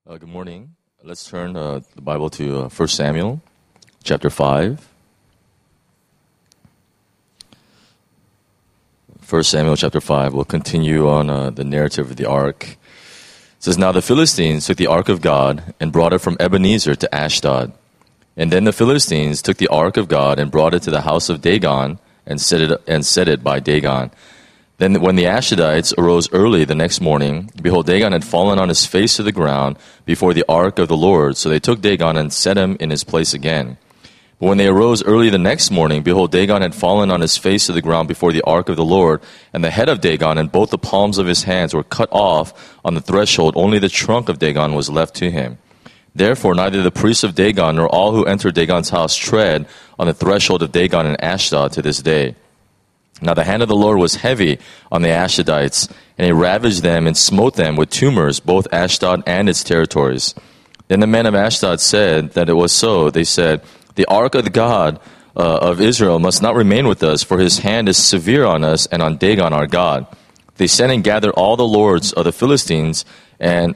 Good morning. Let's turn the Bible to 1 Samuel chapter 5. 1 Samuel chapter 5. We'll continue on the narrative of the ark. It says, Now the Philistines took the ark of God and brought it from Ebenezer to Ashdod. And then the Philistines took the ark of God and brought it to the house of Dagon and set it by Dagon. Then when the Ashdodites arose early the next morning, behold, Dagon had fallen on his face to the ground before the ark of the Lord. So they took Dagon and set him in his place again. But when they arose early the next morning, behold, Dagon had fallen on his face to the ground before the ark of the Lord. And the head of Dagon and both the palms of his hands were cut off on the threshold. Only the trunk of Dagon was left to him. Therefore, neither the priests of Dagon nor all who entered Dagon's house tread on the threshold of Dagon in Ashdod to this day. Now the hand of the Lord was heavy on the Ashdodites, and he ravaged them and smote them with tumors, both Ashdod and its territories. Then the men of Ashdod said that it was so. They said, The ark of the God of Israel must not remain with us, for his hand is severe on us and on Dagon our God. They sent and gathered all the lords of the Philistines and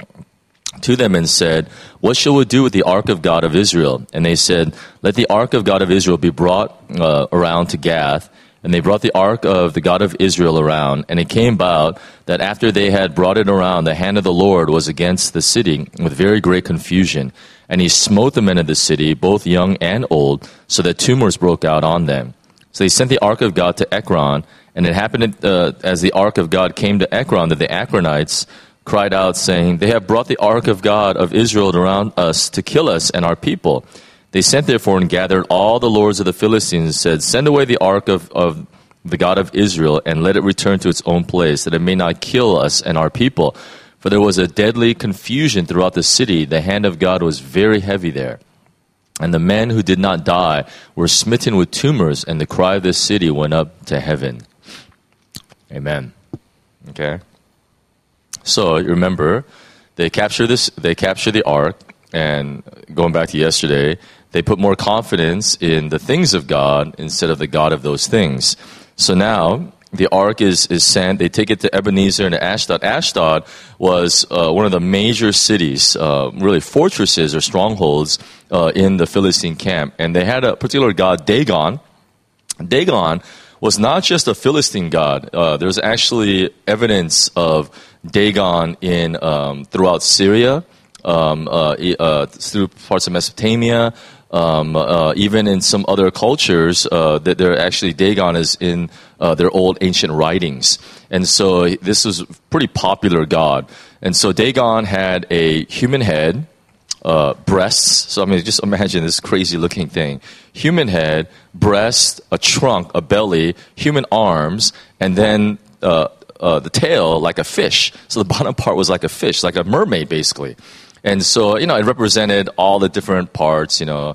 to them and said, What shall we do with the ark of God of Israel? And they said, Let the ark of God of Israel be brought around to Gath. And they brought the ark of the God of Israel around. And it came about that after they had brought it around, the hand of the Lord was against the city with very great confusion. And he smote the men of the city, both young and old, so that tumors broke out on them. So they sent the ark of God to Ekron. And it happened as the ark of God came to Ekron that the Ekronites cried out, saying, They have brought the ark of God of Israel around us to kill us and our people. They sent therefore and gathered all the lords of the Philistines and said, Send away the ark of the God of Israel and let it return to its own place, that it may not kill us and our people. For there was a deadly confusion throughout the city. The hand of God was very heavy there. And the men who did not die were smitten with tumors, and the cry of the city went up to heaven. Amen. Okay. So you remember, they capture the ark, and going back to yesterday, they put more confidence in the things of God instead of the God of those things. So now the ark is sent. They take it to Ebenezer and to Ashdod. Ashdod was one of the major cities, really fortresses or strongholds in the Philistine camp. And they had a particular god, Dagon. Dagon was not just a Philistine god. There's actually evidence of Dagon in throughout Syria, through parts of Mesopotamia, even in some other cultures, that there actually Dagon is in their old ancient writings. And so this was a pretty popular god. And so Dagon had a human head, breasts. So I mean, just imagine this crazy looking thing. Human head, breast, a trunk, a belly, human arms, and then the tail like a fish. So the bottom part was like a fish, like a mermaid basically. And so, it represented all the different parts,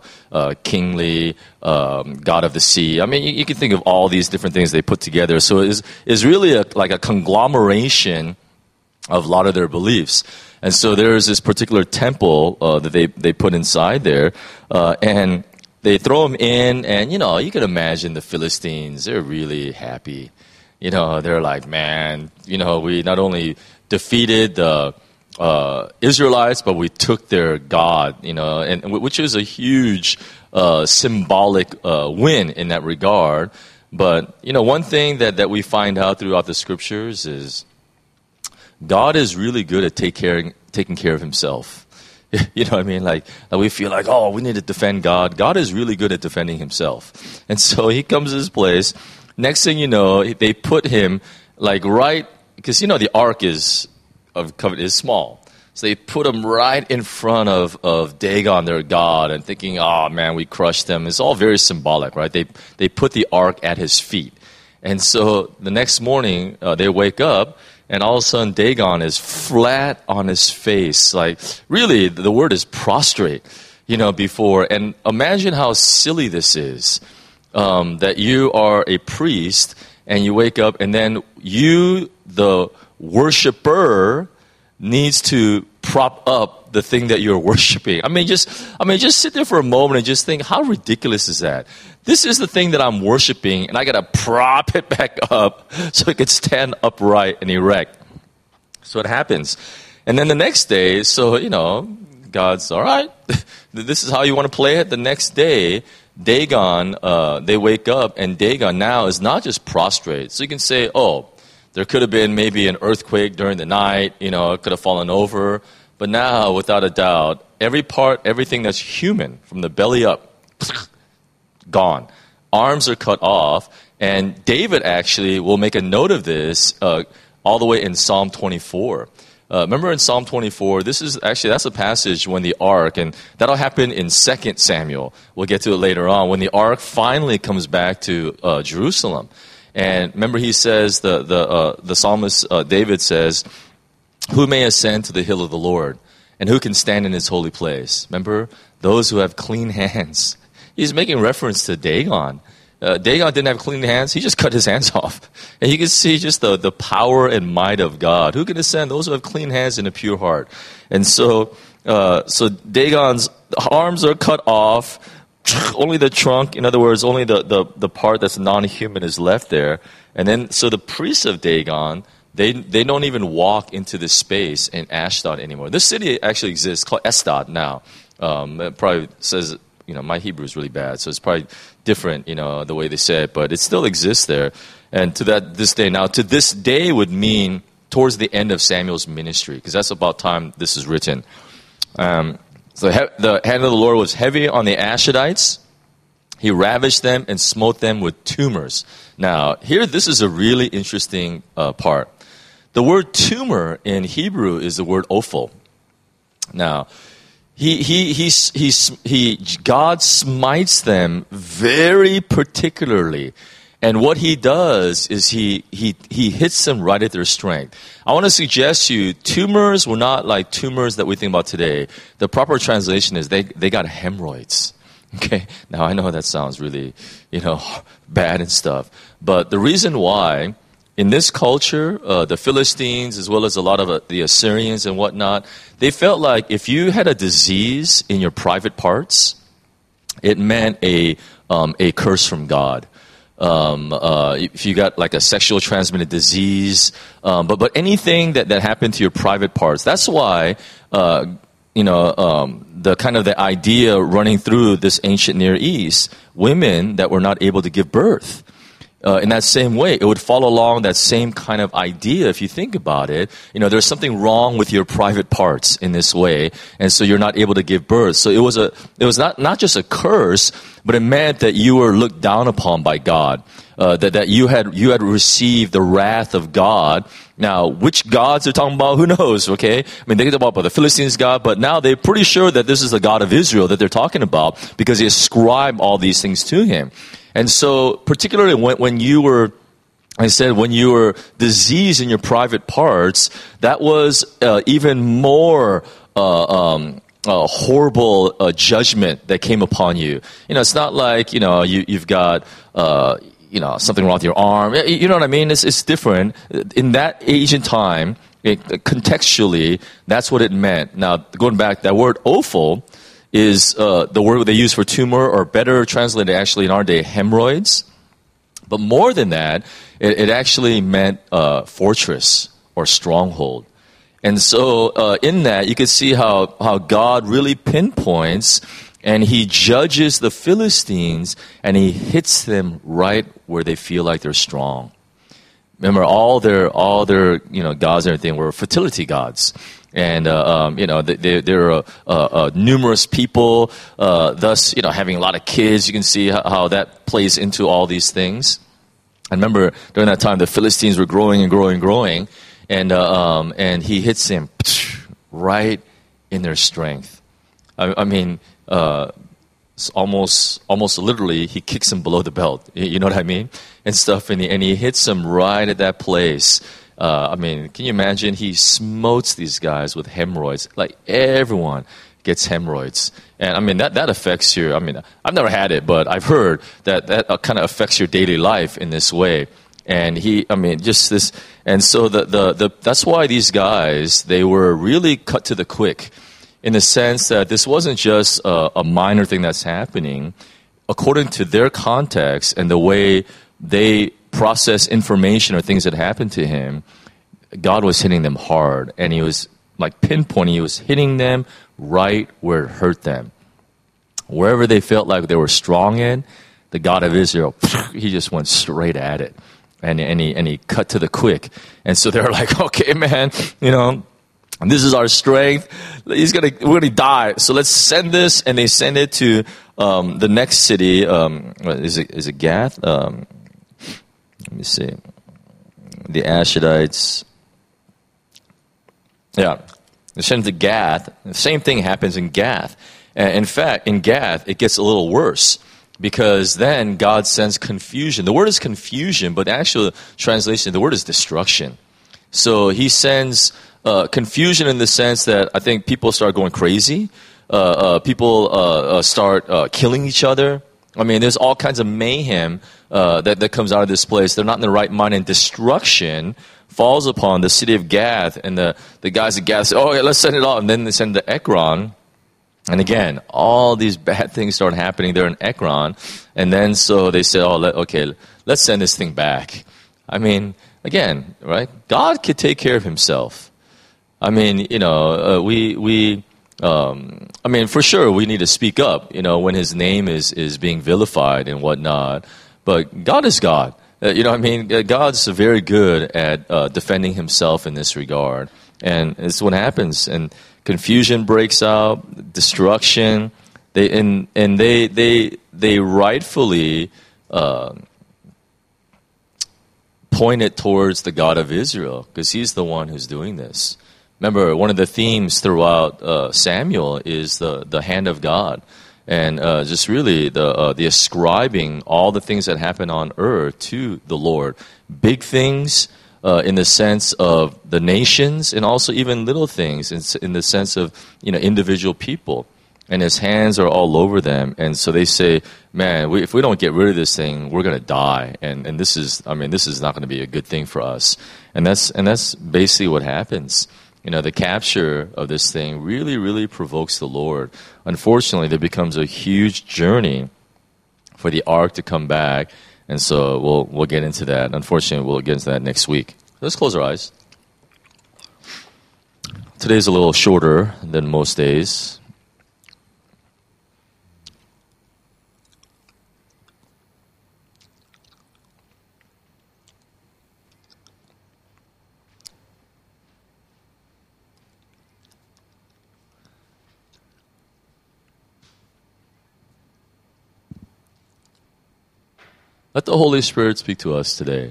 kingly, god of the sea. I mean, you can think of all these different things they put together. So it's really like a conglomeration of a lot of their beliefs. And so there's this particular temple that they put inside there, and they throw them in, and, you can imagine the Philistines, they're really happy. They're like, man, we not only defeated the Israelites, but we took their God, and which is a huge symbolic win in that regard. But one thing that we find out throughout the scriptures is God is really good at taking care of Himself. You know what I mean? Like we feel like, oh, we need to defend God. God is really good at defending Himself, and so He comes to this place. Next thing you know, they put Him right because the ark is small. So they put him right in front of Dagon, their god, and thinking, oh man, we crushed them. It's all very symbolic, right? They put the ark at his feet. And so the next morning, they wake up, and all of a sudden Dagon is flat on his face. Like, really, the word is prostrate, before. And imagine how silly this is, that you are a priest, and you wake up, and then you, the worshiper, needs to prop up the thing that you're worshiping. I mean, just sit there for a moment and just think, how ridiculous is that? This is the thing that I'm worshiping, and I got to prop it back up so it could stand upright and erect. So it happens. And then the next day, so, God's, all right, this is how you want to play it. The next day, Dagon, they wake up, and Dagon now is not just prostrate. So you can say, oh, there could have been maybe an earthquake during the night, it could have fallen over. But now, without a doubt, everything that's human, from the belly up, gone. Arms are cut off. And David actually will make a note of this all the way in Psalm 24. Remember in Psalm 24, that's a passage when the ark, and that'll happen in 2 Samuel. We'll get to it later on, when the ark finally comes back to Jerusalem. And remember he says, the psalmist David says, who may ascend to the hill of the Lord, and who can stand in his holy place? Remember, those who have clean hands. He's making reference to Dagon. Dagon didn't have clean hands. He just cut his hands off. And you can see just the power and might of God. Who can ascend? Those who have clean hands and a pure heart. And so Dagon's arms are cut off. Only the trunk, in other words, only the part that's non-human is left there. And then, so the priests of Dagon, they don't even walk into this space in Ashdod anymore. This city actually exists, called Ashdod now. It probably says, my Hebrew is really bad, so it's probably different, the way they say it, but it still exists there. And this day would mean towards the end of Samuel's ministry, because that's about time this is written. So the hand of the Lord was heavy on the Ashdodites. He ravished them and smote them with tumors. Now, this is a really interesting part. The word tumor in Hebrew is the word ophel. Now, God smites them very particularly. And what he does is he hits them right at their strength. I want to suggest to you, tumors were not like tumors that we think about today. The proper translation is they got hemorrhoids. Okay? Now, I know that sounds really, bad and stuff. But the reason why, in this culture, the Philistines, as well as a lot of the Assyrians and whatnot, they felt like if you had a disease in your private parts, it meant a curse from God. If you got like a sexual transmitted disease, but anything that happened to your private parts, that's why, the kind of the idea running through this ancient Near East, women that were not able to give birth. In that same way, it would follow along that same kind of idea if you think about it. There's something wrong with your private parts in this way, and so you're not able to give birth. So it was not just a curse, but it meant that you were looked down upon by God, that you had received the wrath of God. Now, which gods they're talking about, who knows, okay? I mean, they talk about the Philistines' God, but now they're pretty sure that this is the God of Israel that they're talking about because he ascribed all these things to him. And so, particularly when you were diseased in your private parts, that was even more horrible judgment that came upon you. It's not like you've got something wrong with your arm. You know what I mean? It's different. In that ancient time, contextually, that's what it meant. Now, going back, that word ophel is the word they use for tumor, or better translated actually in our day, hemorrhoids. But more than that, it actually meant fortress or stronghold. And so in that, you can see how God really pinpoints and he judges the Philistines and he hits them right where they feel like they're strong. Remember, all their gods and everything were fertility gods. And, there are numerous people, thus, having a lot of kids. You can see how that plays into all these things. I remember during that time, the Philistines were growing and growing and growing. And he hits them right in their strength. Almost literally, he kicks them below the belt. You know what I mean? And stuff. And he hits them right at that place. Can you imagine? He smotes these guys with hemorrhoids. Like everyone gets hemorrhoids. And that affects your, I've never had it, but I've heard that kind of affects your daily life in this way. And and so that's why these guys, they were really cut to the quick in the sense that this wasn't just a minor thing that's happening. According to their context and the way they process information or things that happened to him, God was hitting them hard, and he was like pinpointing. He was hitting them right where it hurt them. Wherever they felt like they were strong in, the God of Israel, he just went straight at it. And he cut to the quick. And so they're like, okay, man, this is our strength. We're gonna die. So let's send this. And they send it to the next city. Is it Gath? Let me see. The Ashdodites. Yeah, they send it to Gath. The same thing happens in Gath. In fact, in Gath, it gets a little worse. Because then God sends confusion. The word is confusion, but the actual translation, the word is destruction. So he sends confusion in the sense that I think people start going crazy. People start killing each other. I mean, there's all kinds of mayhem that comes out of this place. They're not in the right mind, and destruction falls upon the city of Gath. And the guys at Gath say, oh, yeah, let's send it off. And then they send it to Ekron. And again, all these bad things start happening there in Ekron. And then so they say, let's send this thing back. I mean, again, right? God could take care of himself. I mean, for sure we need to speak up, when his name is being vilified and whatnot. But God is God. God's very good at defending himself in this regard. And it's what happens. And confusion breaks out, destruction. They rightfully point it towards the God of Israel because he's the one who's doing this. Remember, one of the themes throughout Samuel is the hand of God, and just really the ascribing all the things that happen on earth to the Lord. Big things. In the sense of the nations, and also even little things in the sense of individual people, and his hands are all over them. And so they say, "Man, if we don't get rid of this thing, we're going to die." And this is not going to be a good thing for us. And that's basically what happens. The capture of this thing really, really provokes the Lord. Unfortunately, there becomes a huge journey for the ark to come back. And so we'll get into that. Unfortunately, we'll get into that next week. Let's close our eyes. Today's a little shorter than most days. Let the Holy Spirit speak to us today.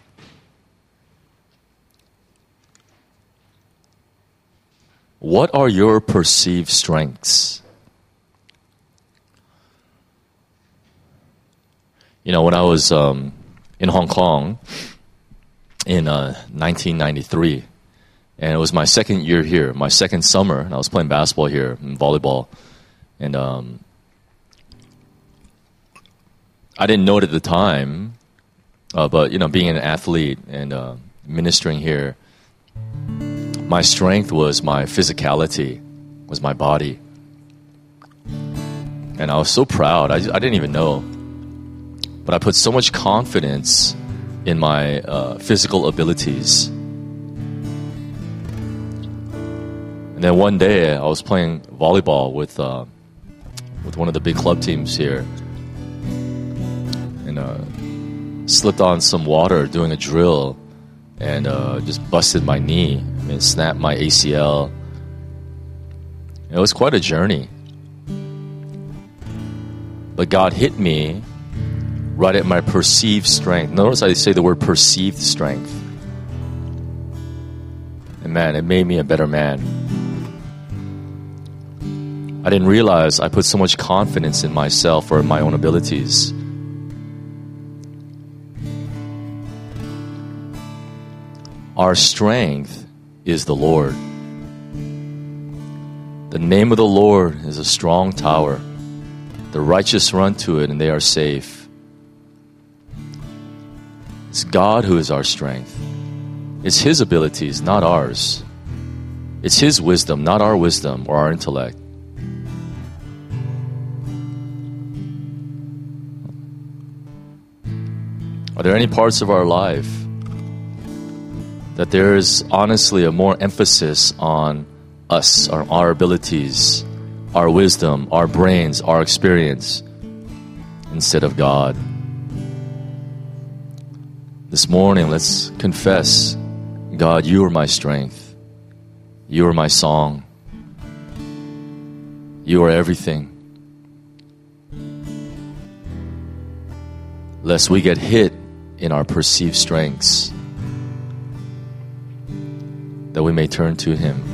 What are your perceived strengths? When I was in Hong Kong in 1993, and it was my second year here, my second summer, and I was playing basketball here and volleyball, and I didn't know it at the time, but being an athlete and ministering here, my strength was my physicality, was my body, and I was so proud. I didn't even know, but I put so much confidence in my physical abilities. And then one day, I was playing volleyball with one of the big club teams here. Slipped on some water doing a drill and just busted my knee. Snapped my ACL. It was quite a journey. But God hit me right at my perceived strength. Notice I say the word perceived strength. And man, it made me a better man. I didn't realize I put so much confidence in myself or in my own abilities. Our strength is the Lord. The name of the Lord is a strong tower. The righteous run to it and they are safe. It's God who is our strength. It's His abilities, not ours. It's His wisdom, not our wisdom or our intellect. Are there any parts of our life that there is honestly a more emphasis on us, our abilities, our wisdom, our brains, our experience, instead of God. This morning, let's confess, God, you are my strength. You are my song. You are everything. Lest we get hit in our perceived strengths, that we may turn to Him.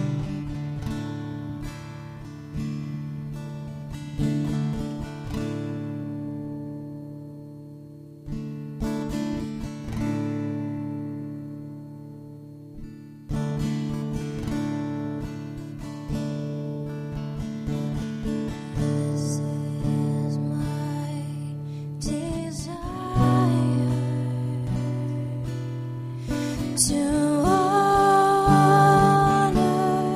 To honor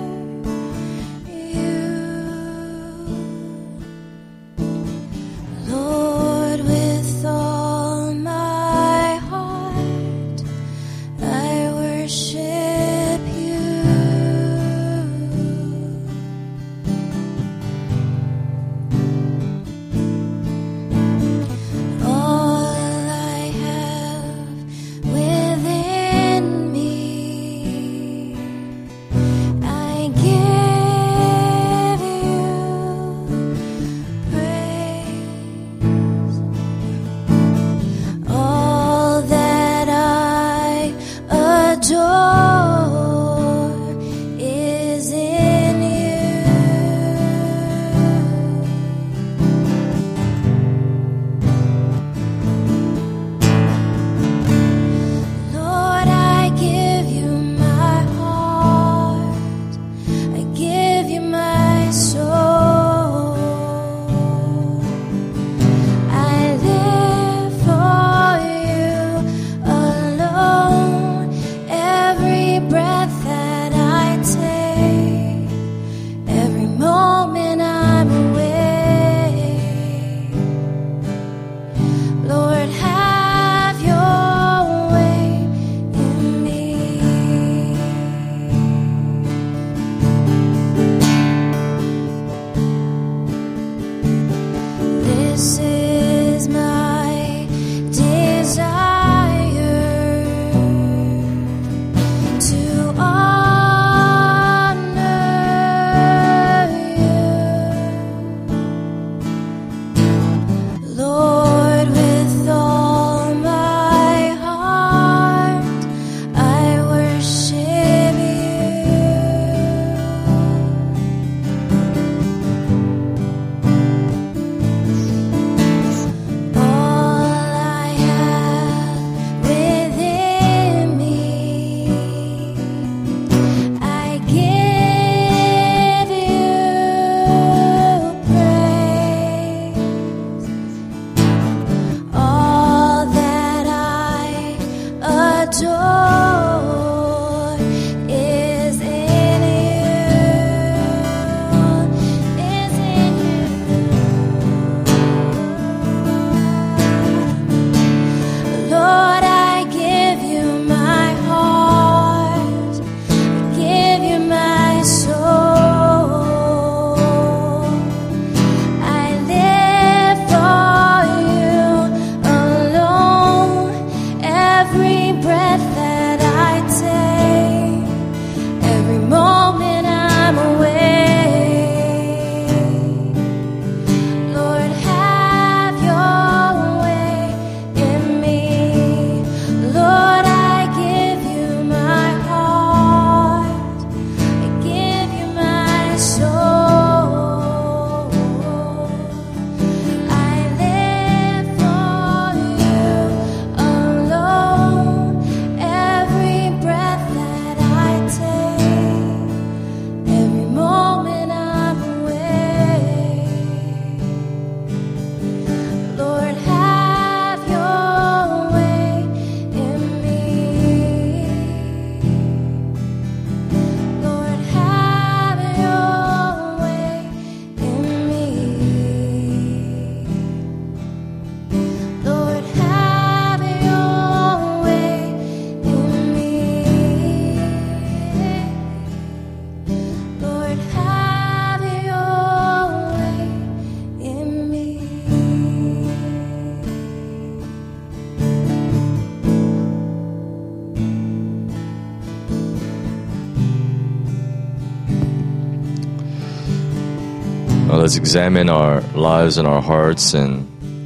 Let's examine our lives and our hearts. And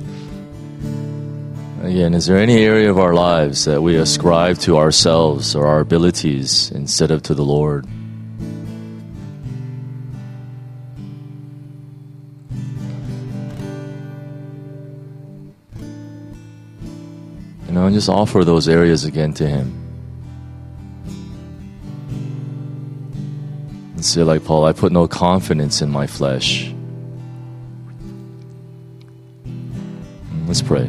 again, is there any area of our lives that we ascribe to ourselves or our abilities instead of to the Lord? And just offer those areas again to Him. And say like Paul, I put no confidence in my flesh. Let's pray.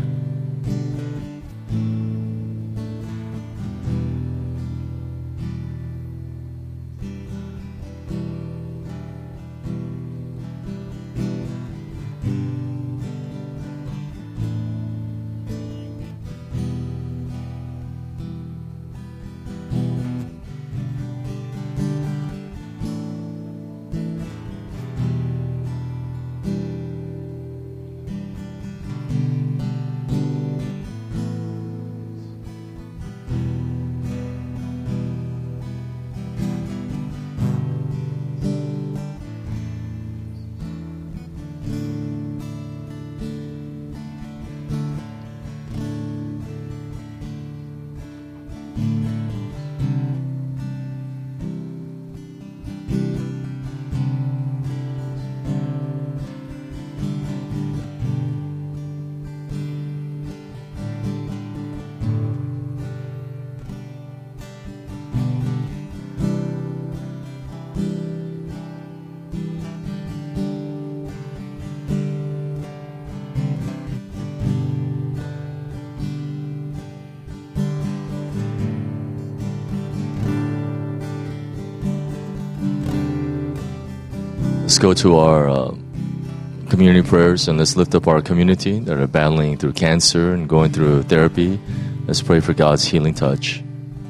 Let's go to our community prayers and let's lift up our community that are battling through cancer and going through therapy. Let's pray for God's healing touch.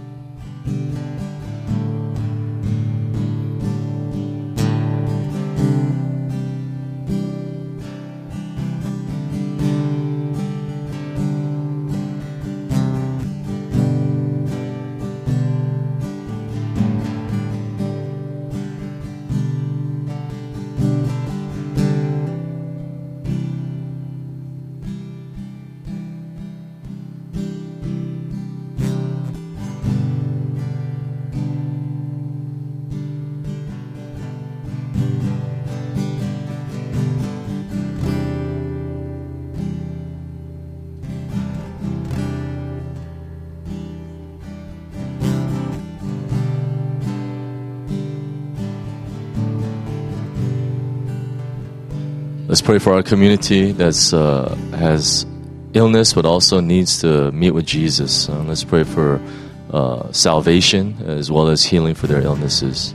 Let's pray for our community that has illness but also needs to meet with Jesus. Let's pray for salvation as well as healing for their illnesses.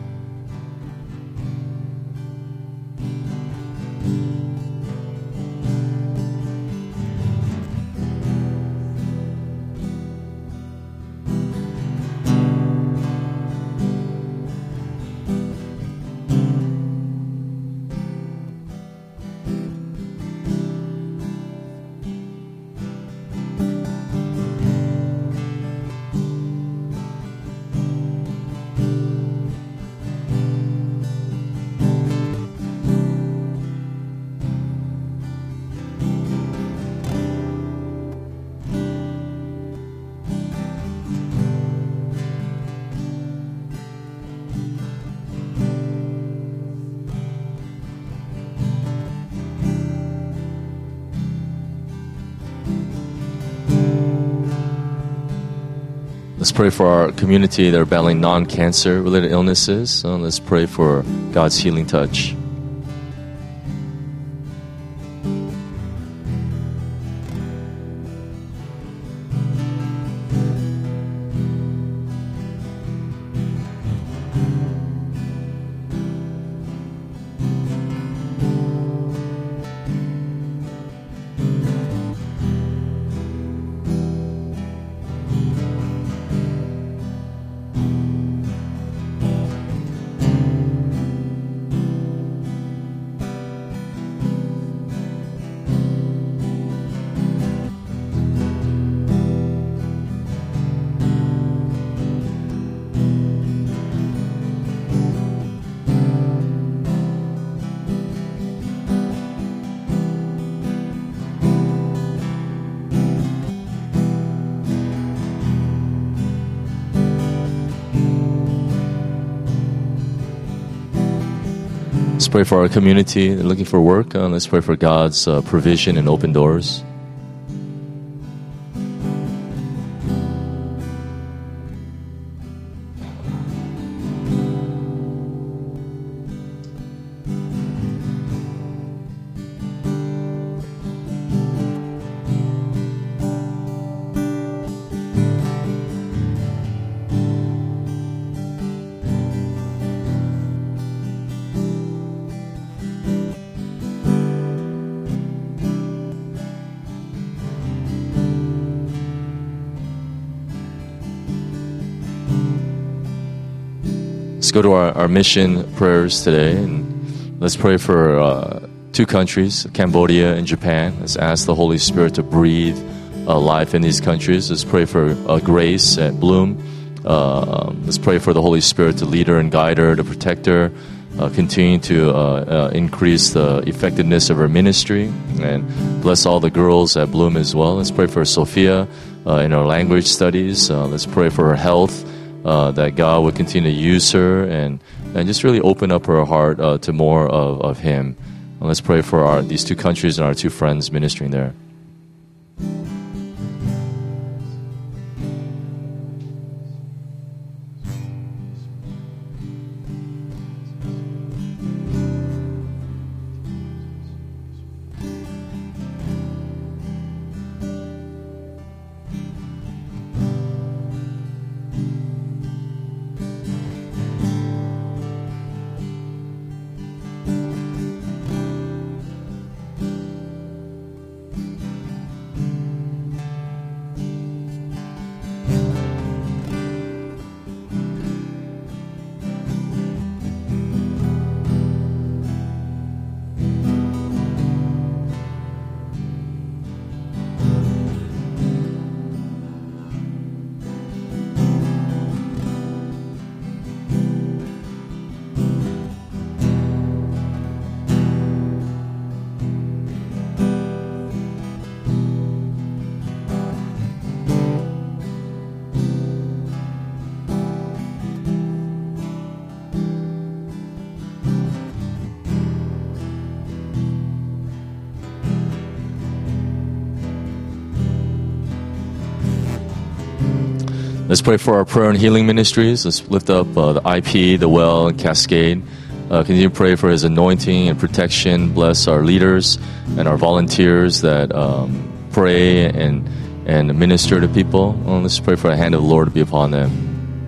Let's pray for our community that are battling non-cancer related illnesses. Let's pray for God's healing touch. Let's pray for our community looking for work. Let's pray for God's provision and open doors. Let's go to our mission prayers today, and let's pray for two countries, Cambodia and Japan. Let's ask the Holy Spirit to breathe life in these countries. Let's pray for Grace at Bloom. Let's pray for the Holy Spirit to lead her and guide her, to protect her, continue to increase the effectiveness of her ministry, and bless all the girls at Bloom as well. Let's pray for Sophia in her language studies. Let's pray for her health. That God would continue to use her and just really open up her heart to more of Him. And let's pray for these two countries and our two friends ministering there. Let's pray for our prayer and healing ministries. Let's lift up the IP, the Well, and Cascade. Continue to pray for His anointing and protection. Bless our leaders and our volunteers that pray and minister to people. Let's pray for the hand of the Lord to be upon them.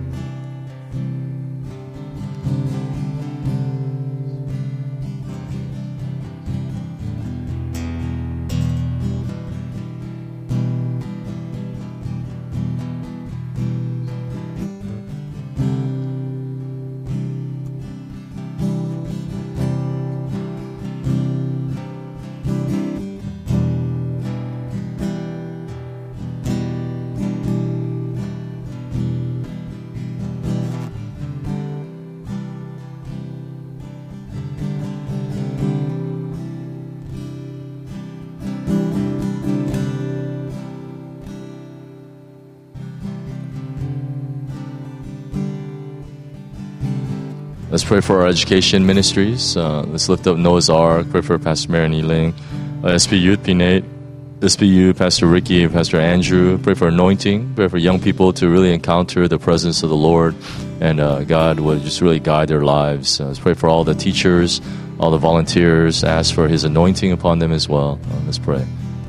Let's pray for our education ministries. Let's lift up Noah's Ark. Pray for Pastor Mary Neeling, SP Youth, P-Nate, SPU, Pastor Ricky, Pastor Andrew. Pray for anointing. Pray for young people to really encounter the presence of the Lord, and God will just really guide their lives. Let's pray for all the teachers, all the volunteers. Ask for His anointing upon them as well. Let's pray.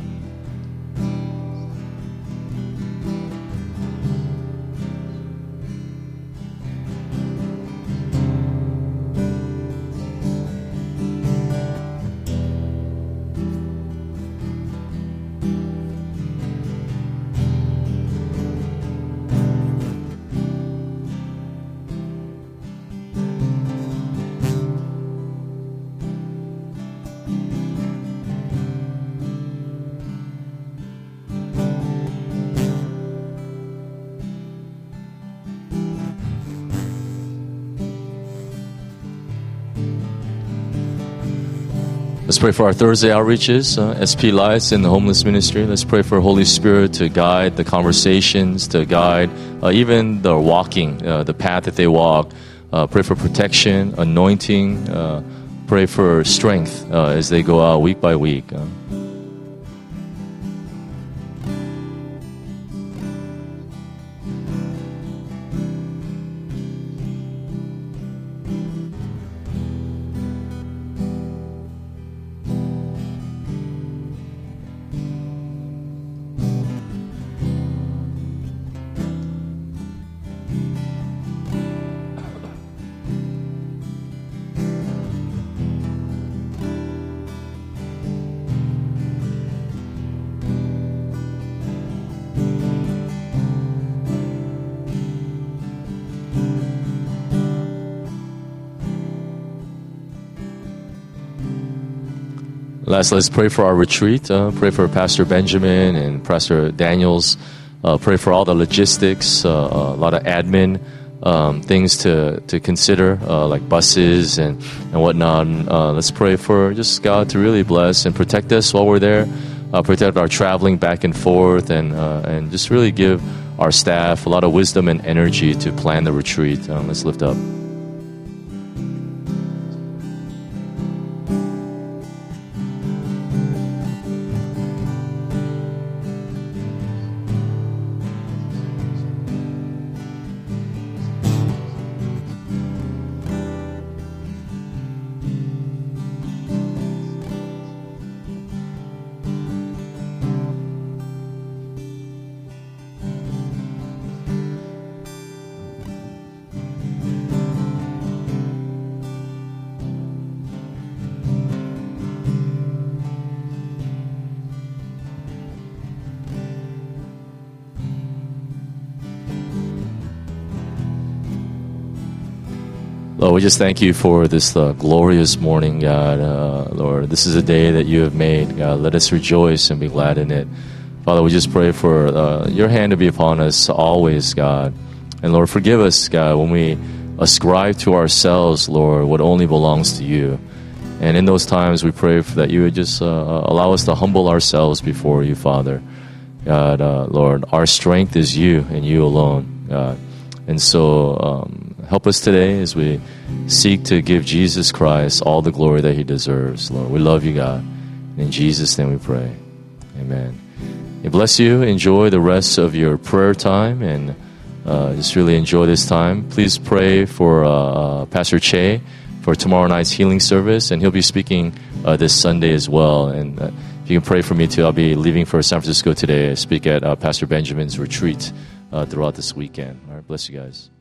Let's pray for our Thursday outreaches, SP Lights and the homeless ministry. Let's pray for Holy Spirit to guide the conversations, to guide even the walking, the path that they walk. Pray for protection, anointing, pray for strength as they go out week by week. Last, let's pray for our retreat. Pray for Pastor Benjamin and Pastor Daniels. Pray for all the logistics, a lot of admin things to consider, like buses and whatnot. Let's pray for just God to really bless and protect us while we're there, protect our traveling back and forth, and just really give our staff a lot of wisdom and energy to plan the retreat. Let's lift up. Lord, we just thank you for this glorious morning, God. Lord, this is a day that you have made. God, let us rejoice and be glad in it. Father, we just pray for your hand to be upon us always, God. And Lord, forgive us, God, when we ascribe to ourselves, Lord, what only belongs to you. And in those times, we pray that you would just allow us to humble ourselves before you, Father. God, Lord, our strength is you and you alone, God. And so help us today as we seek to give Jesus Christ all the glory that he deserves, Lord. We love you, God. In Jesus' name we pray. Amen. May bless you. Enjoy the rest of your prayer time and just really enjoy this time. Please pray for Pastor Che for tomorrow night's healing service, and he'll be speaking this Sunday as well. And if you can pray for me too, I'll be leaving for San Francisco today. I speak at Pastor Benjamin's retreat throughout this weekend. All right, bless you guys.